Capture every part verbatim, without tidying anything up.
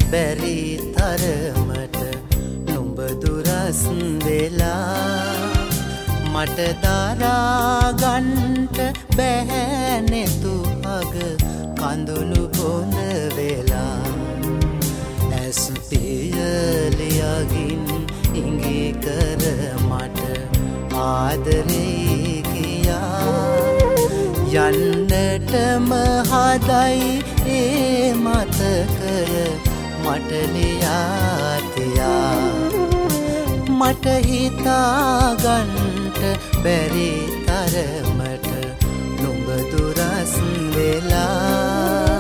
බැරි තරමට නුඹ දුරස් වෙලා මට දරාගන්ට බැහැ නෙතු අග කඳුළු බොඳ වෙලා ඇස් පියලියගින් ඉඟි කර මට ආදරේ කියා යන්නටම හදයි ඒ මතකය මට ලියා තියා මට හිතාගන්ට බැරි තරමට නුඹ දුරස් වෙලා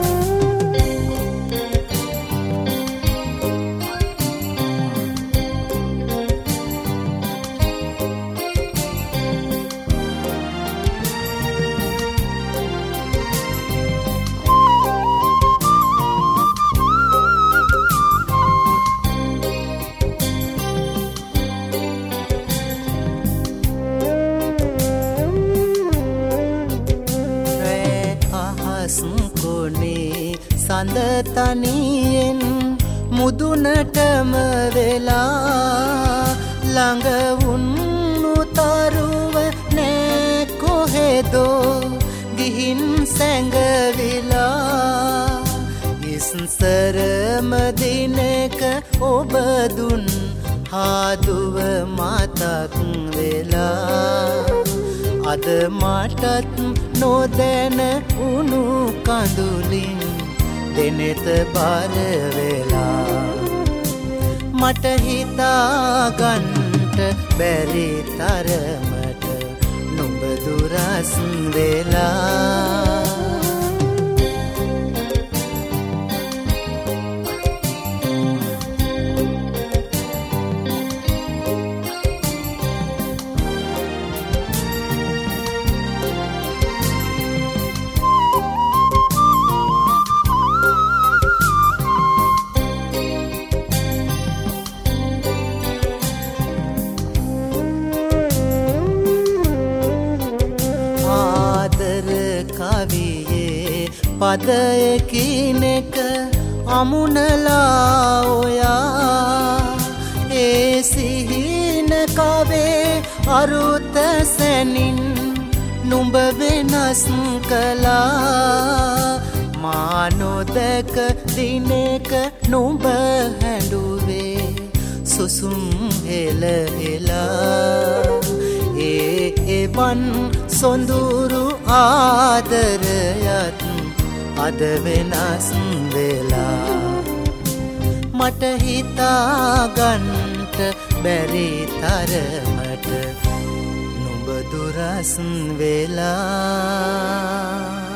සඳ තනියෙන් මුදුනටම වෙලා ළඟ වුණු තරුව නෑ කොහෙදෝ ගිහින් සැඟවිලා ඉස්සරම දිනක ඔබ දුන් හාදුව මතක් වෙලා අද මටත් නොදැන උණු කඳුලින් දෙනෙත බර වෙලා මට හිතාගන්ට බැරි තරමට නුඹ දුරස් වෙලා කවියේ පදයකිනෙක අමුණලා ඔයා ඒ සිහින කවේ අරුත සැනින් නුඹ වෙනස් කළා මා නොදැක දිනක නුඹ හැඬුවේ සුසුම් හෙල හෙලා ඒ එවන් සොඳුරු ආදරයත් අද වෙනස් වෙලා මට හිතාගන්ට බැරි තරමට නුඹ දුරස් වෙලා